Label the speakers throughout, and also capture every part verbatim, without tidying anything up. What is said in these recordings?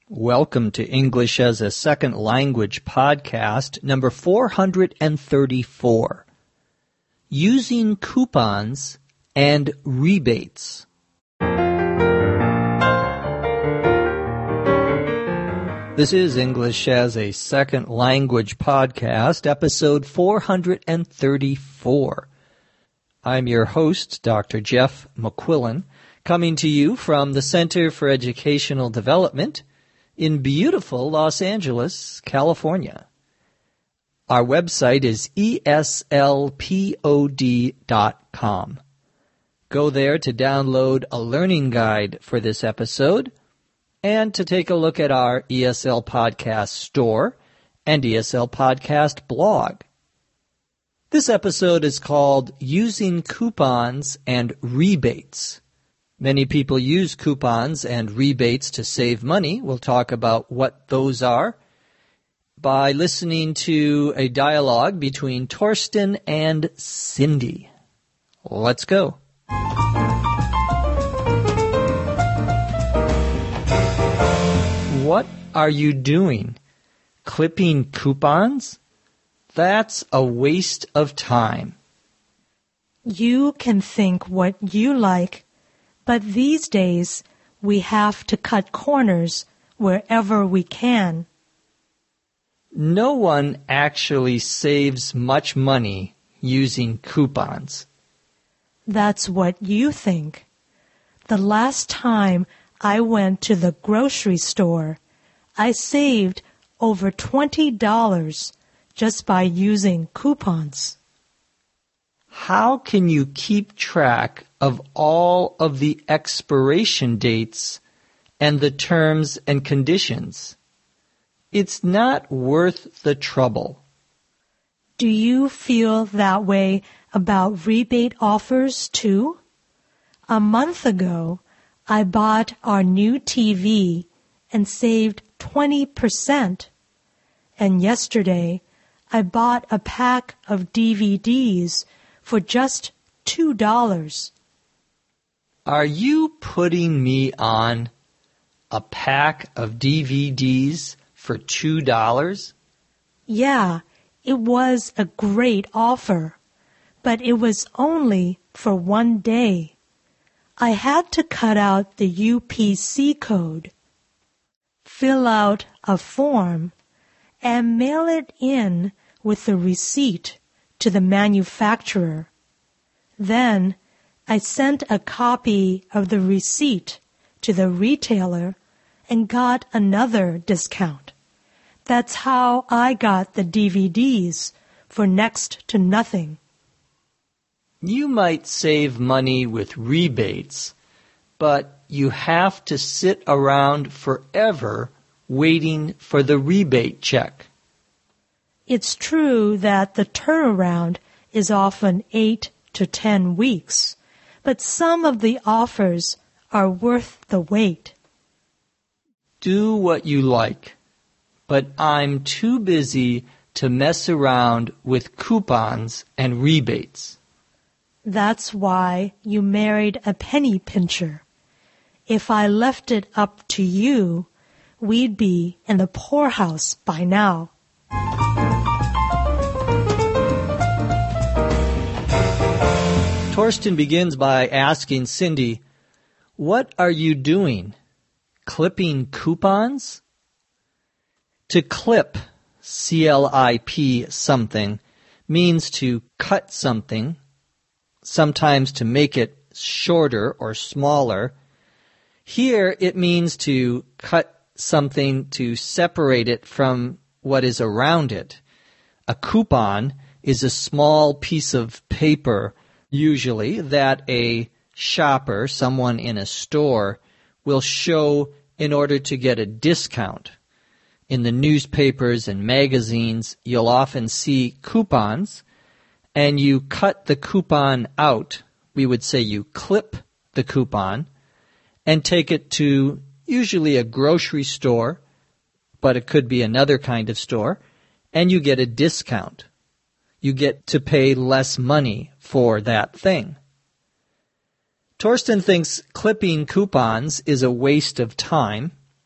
Speaker 1: Welcome to English as a Second Language podcast, number four hundred thirty-four. Using coupons and rebates. This is English as a Second Language podcast, episode four hundred thirty-four. I'm your host, Doctor Jeff McQuillan, coming to you from the Center for Educational Development in beautiful Los Angeles, California. Our website is E S L P O D dot com. Go there to download a learning guide for this episode and to take a look at our E S L Podcast store and E S L Podcast blog. This episode is called Using Coupons and Rebates. Many people use coupons and rebates to save money. We'll talk about what those are by listening to a dialogue between Torsten and Cindy. Let's go. What are you doing? Clipping coupons? That's a waste of time.
Speaker 2: You can think what you like. But these days, we have to cut corners wherever we can.
Speaker 1: No one actually saves much money using coupons.
Speaker 2: That's what you think. The last time I went to the grocery store, I saved over twenty dollars just by using coupons.
Speaker 1: How can you keep track of all of the expiration dates and the terms and conditions? It's not worth the trouble.
Speaker 2: Do you feel that way about rebate offers too? A month ago, I bought our new T V and saved twenty percent. And yesterday, I bought a pack of D V Ds for just two dollars.
Speaker 1: Are you putting me on? A pack of D V Ds for two dollars?
Speaker 2: Yeah, it was a great offer, but it was only for one day. I had to cut out the U P C code, fill out a form, and mail it in with the receipt to the manufacturer. Then I sent a copy of the receipt to the retailer and got another discount. That's how I got the D V Ds for next to nothing.
Speaker 1: You might save money with rebates, but you have to sit around forever waiting for the rebate check.
Speaker 2: It's true that the turnaround is often eight to ten weeks, but some of the offers are worth the wait.
Speaker 1: Do what you like, but I'm too busy to mess around with coupons and rebates.
Speaker 2: That's why you married a penny pincher. If I left it up to you, we'd be in the poorhouse by now.
Speaker 1: Torsten begins by asking Cindy, "What are you doing? Clipping coupons?" To clip, C L I P something, means to cut something, sometimes to make it shorter or smaller. Here it means to cut something to separate it from what is around it. A coupon is a small piece of paper, usually, that a shopper, someone in a store, will show in order to get a discount. In the newspapers and magazines, you'll often see coupons, and you cut the coupon out. We would say you clip the coupon and take it to usually a grocery store, but it could be another kind of store, and you get a discount. You get to pay less money for that thing. Torsten thinks clipping coupons is a waste of time.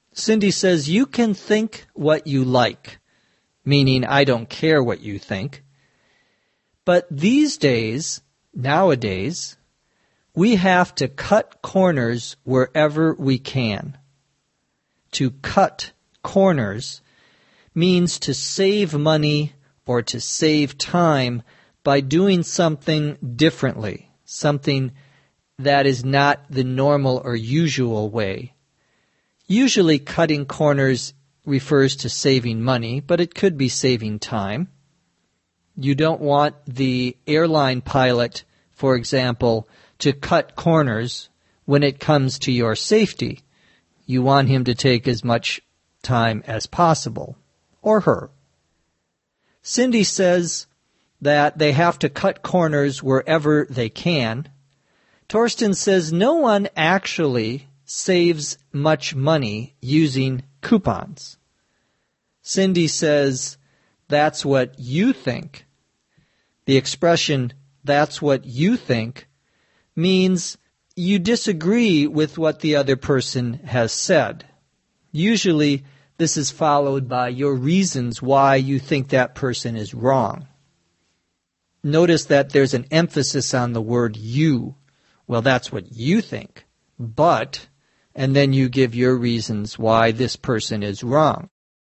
Speaker 1: Cindy says, you can think what you like, meaning I don't care what you think. But these days, nowadays, we have to cut corners wherever we can. To cut corners means to save money or to save time by doing something differently, something that is not the normal or usual way. Usually cutting corners refers to saving money, but it could be saving time. You don't want the airline pilot, for example, to cut corners when it comes to your safety. You want him to take as much time as possible, or her. Cindy says that they have to cut corners wherever they can. Torsten says no one actually saves much money using coupons. Cindy says, that's what you think. The expression, that's what you think, means you disagree with what the other person has said. Usually, this is followed by your reasons why you think that person is wrong. Notice that there's an emphasis on the word you. Well, that's what you think, but, and then you give your reasons why this person is wrong.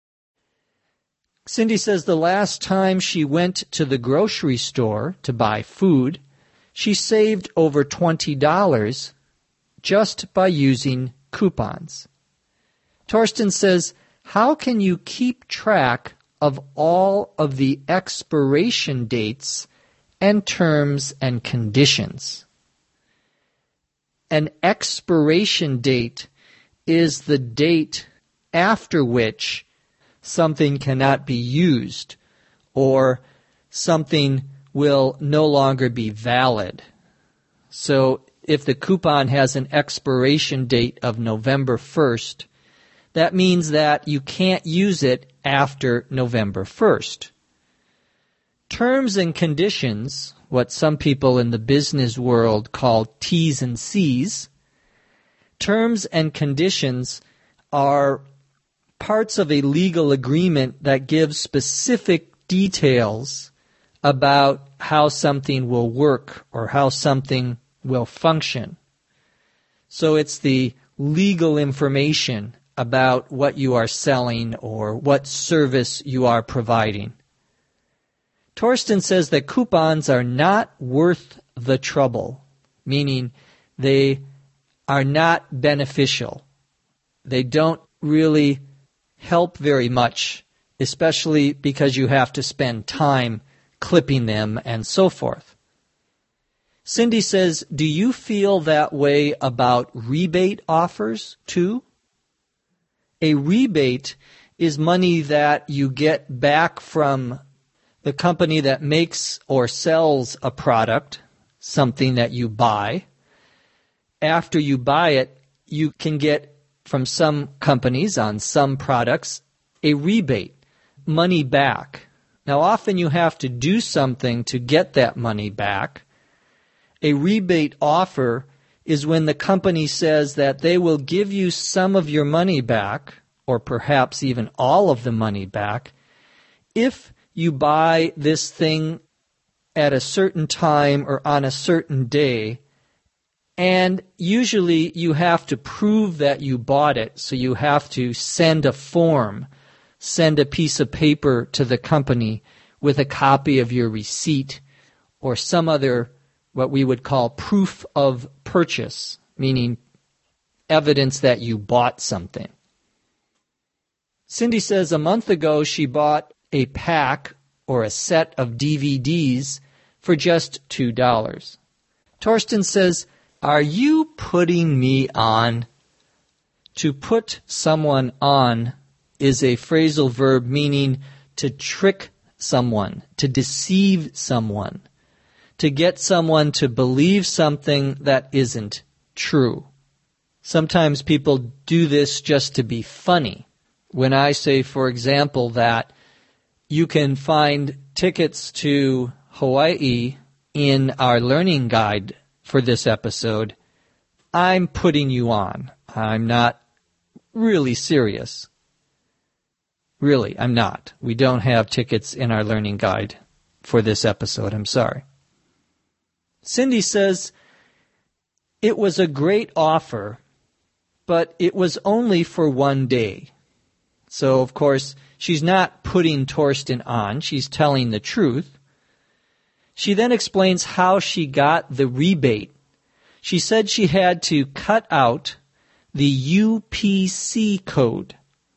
Speaker 1: Cindy says the last time she went to the grocery store to buy food, she saved over twenty dollars just by using coupons. Torsten says, how can you keep track of all of the expiration dates and terms and conditions? An expiration date is the date after which something cannot be used or something will no longer be valid. So if the coupon has an expiration date of November first, that means that you can't use it after November first. Terms and conditions, what some people in the business world call T's and C's, terms and conditions are parts of a legal agreement that gives specific details about how something will work or how something will function. So it's the legal information about what you are selling or what service you are providing. Torsten says that coupons are not worth the trouble, meaning they are not beneficial. They don't really help very much, especially because you have to spend time clipping them and so forth. Cindy says, do you feel that way about rebate offers too? A rebate is money that you get back from the company that makes or sells a product, something that you buy. After you buy it, you can get from some companies on some products a rebate, money back. Now, often you have to do something to get that money back. A rebate offer is when the company says that they will give you some of your money back, or perhaps even all of the money back, if you buy this thing at a certain time or on a certain day. And usually you have to prove that you bought it, so you have to send a form, send a piece of paper to the company with a copy of your receipt or some other, what we would call proof of purchase, meaning evidence that you bought something. Cindy says a month ago she bought a pack or a set of D V Ds for just two dollars. Torsten says, are you putting me on? To put someone on is a phrasal verb meaning to trick someone, to deceive someone, to get someone to believe something that isn't true. Sometimes people do this just to be funny. When I say, for example, that you can find tickets to Hawaii in our learning guide for this episode, I'm putting you on. I'm not really serious. Really, I'm not. We don't have tickets in our learning guide for this episode. I'm sorry. Cindy says, it was a great offer, but it was only for one day. So, of course, she's not putting Torsten on. She's telling the truth. She then explains how she got the rebate. She said she had to cut out the U P C code.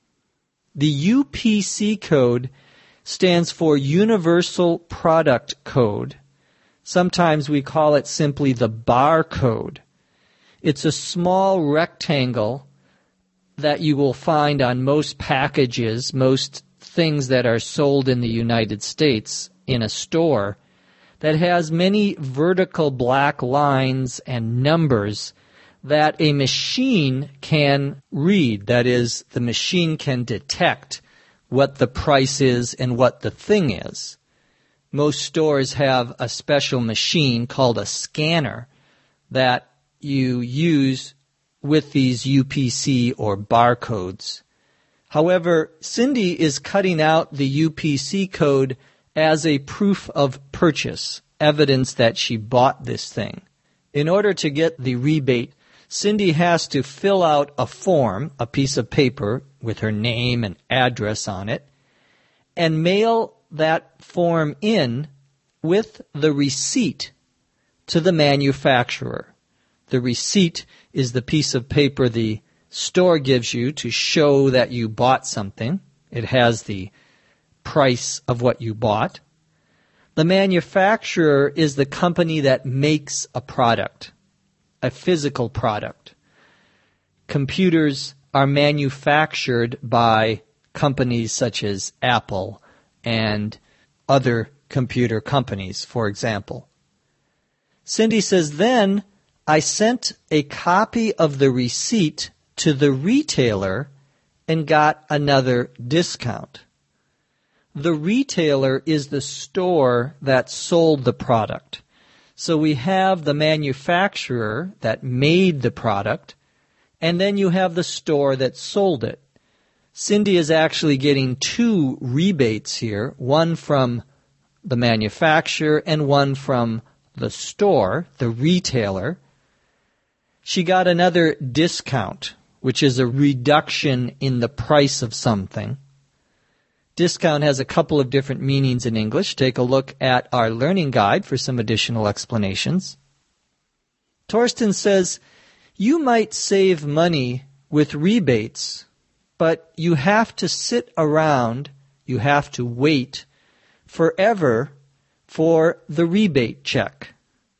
Speaker 1: The U P C code stands for Universal Product Code. Sometimes we call it simply the barcode. It's a small rectangle that you will find on most packages, most things that are sold in the United States in a store, that has many vertical black lines and numbers that a machine can read. That is, the machine can detect what the price is and what the thing is. Most stores have a special machine called a scanner that you use with these U P C or barcodes. However, Cindy is cutting out the U P C code as a proof of purchase, evidence that she bought this thing. In order to get the rebate, Cindy has to fill out a form, a piece of paper with her name and address on it, and mail that form in with the receipt to the manufacturer. The receipt is the piece of paper the store gives you to show that you bought something. It has the price of what you bought. The manufacturer is the company that makes a product, a physical product. Computers are manufactured by companies such as Apple and other computer companies, for example. Cindy says, then I sent a copy of the receipt to the retailer and got another discount. The retailer is the store that sold the product. So we have the manufacturer that made the product, and then you have the store that sold it. Cindy is actually getting two rebates here, one from the manufacturer and one from the store, the retailer. She got another discount, which is a reduction in the price of something. Discount has a couple of different meanings in English. Take a look at our learning guide for some additional explanations. Torsten says, you might save money with rebates, but you have to sit around, you have to wait forever for the rebate check.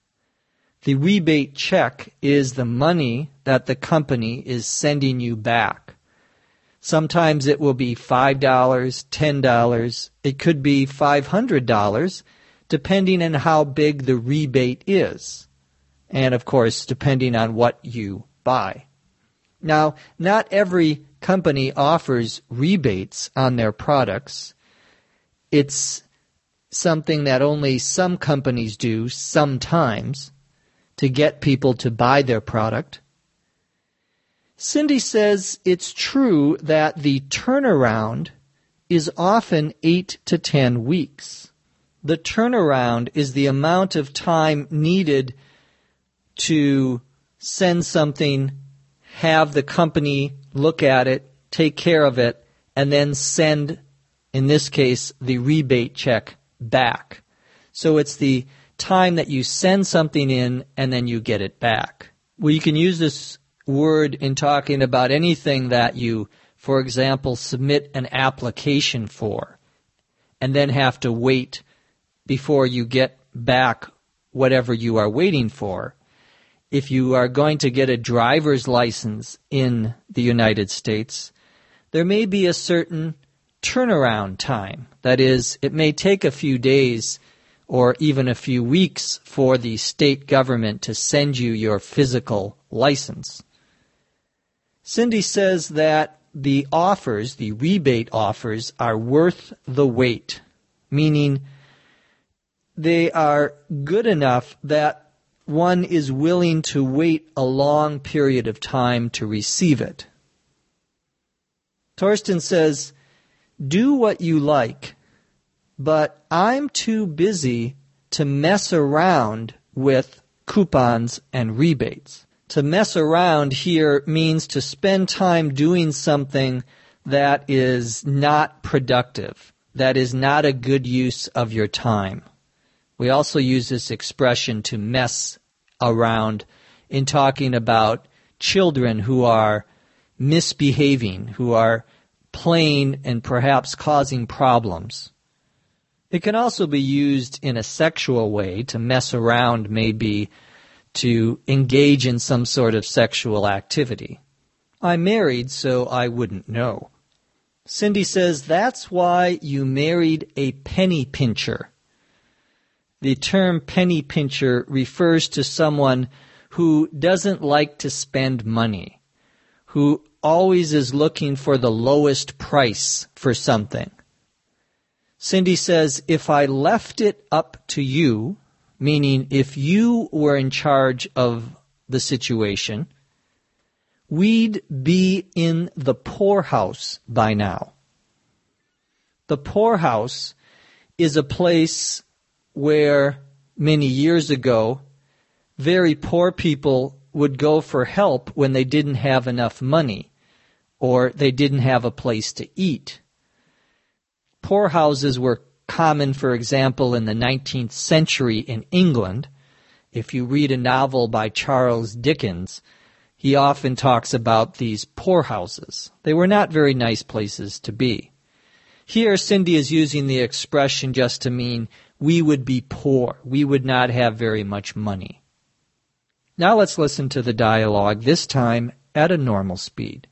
Speaker 1: The rebate check is the money that the company is sending you back. Sometimes it will be five dollars, ten dollars. It could be five hundred dollars, depending on how big the rebate is. And, of course, depending on what you buy. Now, not every company offers rebates on their products. It's something that only some companies do sometimes to get people to buy their product. Cindy says it's true that the turnaround is often eight to ten weeks. The turnaround is the amount of time needed to send something, have the company look at it, take care of it, and then send, in this case, the rebate check back. So it's the time that you send something in and then you get it back. Well, you can use this word in talking about anything that you, for example, submit an application for and then have to wait before you get back whatever you are waiting for. If you are going to get a driver's license in the United States, there may be a certain turnaround time. That is, it may take a few days or even a few weeks for the state government to send you your physical license. Cindy says that the offers, the rebate offers, are worth the wait, meaning they are good enough that one is willing to wait a long period of time to receive it. Torsten says, do what you like, but I'm too busy to mess around with coupons and rebates. To mess around here means to spend time doing something that is not productive, that is not a good use of your time. We also use this expression to mess around in talking about children who are misbehaving, who are playing and perhaps causing problems. It can also be used in a sexual way. To mess around may be to engage in some sort of sexual activity. I'm married, so I wouldn't know. Cindy says, that's why you married a penny pincher. The term penny pincher refers to someone who doesn't like to spend money, who always is looking for the lowest price for something. Cindy says, if I left it up to you, meaning if you were in charge of the situation, we'd be in the poorhouse by now. The poorhouse is a place where many years ago, very poor people would go for help when they didn't have enough money or they didn't have a place to eat. Poorhouses were common, for example, in the nineteenth century in England. If you read a novel by Charles Dickens, he often talks about these poorhouses. They were not very nice places to be. Here, Cindy is using the expression just to mean we would be poor. We would not have very much money. Now let's listen to the dialogue, this time at a normal speed.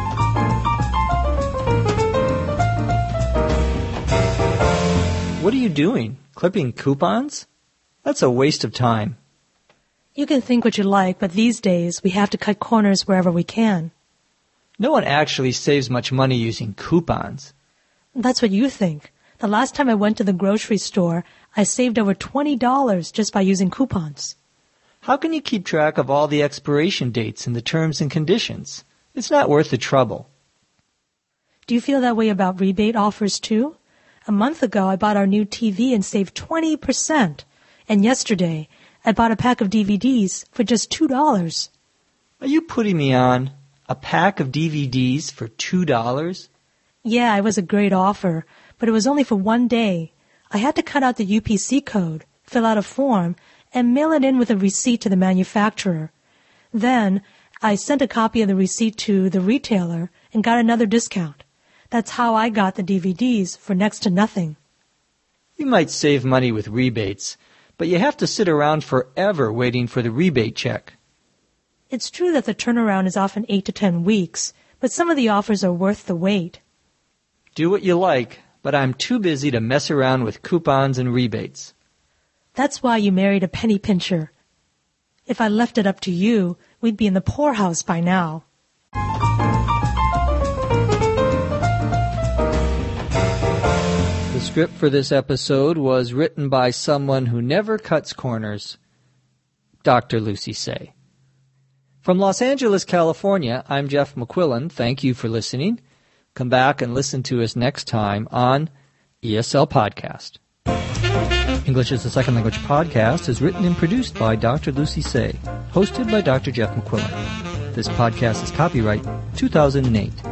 Speaker 1: What are you doing? Clipping coupons? That's a waste of time.
Speaker 2: You can think what you like, but these days we have to cut corners wherever we can.
Speaker 1: No one actually saves much money using coupons.
Speaker 2: That's what you think. The last time I went to the grocery store, I saved over twenty dollars just by using coupons.
Speaker 1: How can you keep track of all the expiration dates and the terms and conditions? It's not worth the trouble.
Speaker 2: Do you feel that way about rebate offers too? A month ago, I bought our new T V and saved twenty percent. And yesterday, I bought a pack of D V Ds for just two dollars.
Speaker 1: Are you putting me on? A pack of D V Ds for two dollars?
Speaker 2: Yeah, it was a great offer, but it was only for one day. I had to cut out the U P C code, fill out a form, and mail it in with a receipt to the manufacturer. Then, I sent a copy of the receipt to the retailer and got another discount. That's how I got the D V Ds for next to nothing.
Speaker 1: You might save money with rebates, but you have to sit around forever waiting for the rebate check.
Speaker 2: It's true that the turnaround is often eight to ten weeks, but some of the offers are worth the wait.
Speaker 1: Do what you like, but I'm too busy to mess around with coupons and rebates.
Speaker 2: That's why you married a penny pincher. If I left it up to you, we'd be in the poorhouse by now.
Speaker 1: The script for this episode was written by someone who never cuts corners, Doctor Lucy Say. From Los Angeles, California, I'm Jeff McQuillan. Thank you for listening. Come back and listen to us next time on E S L Podcast. English as a Second Language Podcast is written and produced by Doctor Lucy Say, hosted by Doctor Jeff McQuillan. This podcast is copyright two thousand eight.